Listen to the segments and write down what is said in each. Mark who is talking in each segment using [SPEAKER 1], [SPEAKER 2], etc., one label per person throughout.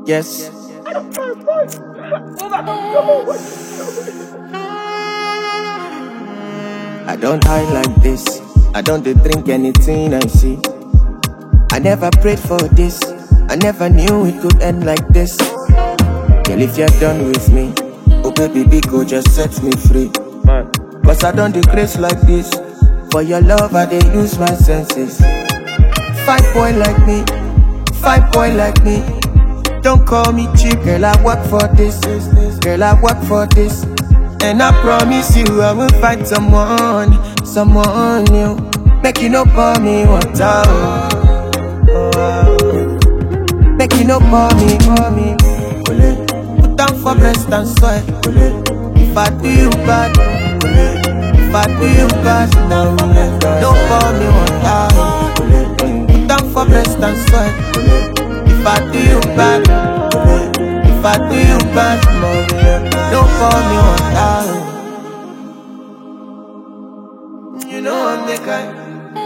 [SPEAKER 1] Yes. I don't hide like this. I don't drink anything I see. I never prayed for this. I never knew it could end like this. Girl, if you're done with me, oh baby, Biko, just set me free. Cause I don't decrease like this. For your love, I dey use my senses. 5 boy like me, 5 boy like me. Don't call me cheap, girl, I work for this. Girl, I work for this. And I promise you I will find someone new. Make you no pour me water, make you no pour me. Put down for breast and soil. If I do you bad, if I do you bad, don't pour me water. Put down for breast and soil. If I do you bad, if I do you bad, don't pour me water. You know I'm the kind.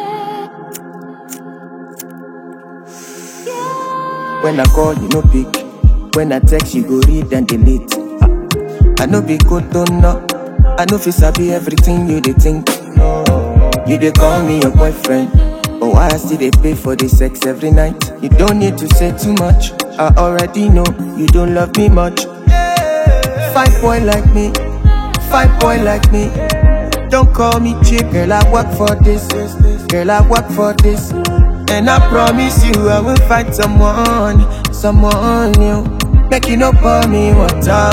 [SPEAKER 1] When I call, you no pick. When I text, you go read and delete. I know be good, don't know. I know fi sabi everything you dey think. You dey call me your boyfriend, but why I still dey pay for the sex every night? You don't need to say too much. I already know you don't love me much. 5 boy like me, 5 boy like me. Don't call me cheap, girl, I work for this. Girl, I work for this. And I promise you I will find someone new. Make you no pour me water,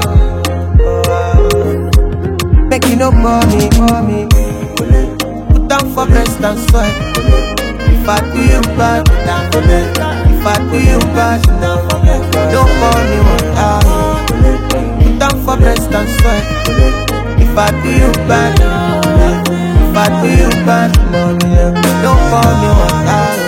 [SPEAKER 1] make you no pour me. Put down for breast and soil. If I do you bad, if I do you bad, don't pour me water. Put down for breast and soil. If I do you bad, if I do you bad, don't pour me water.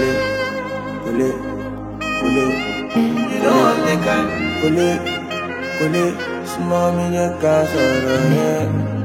[SPEAKER 1] You know I'm the kind. Small me, you can't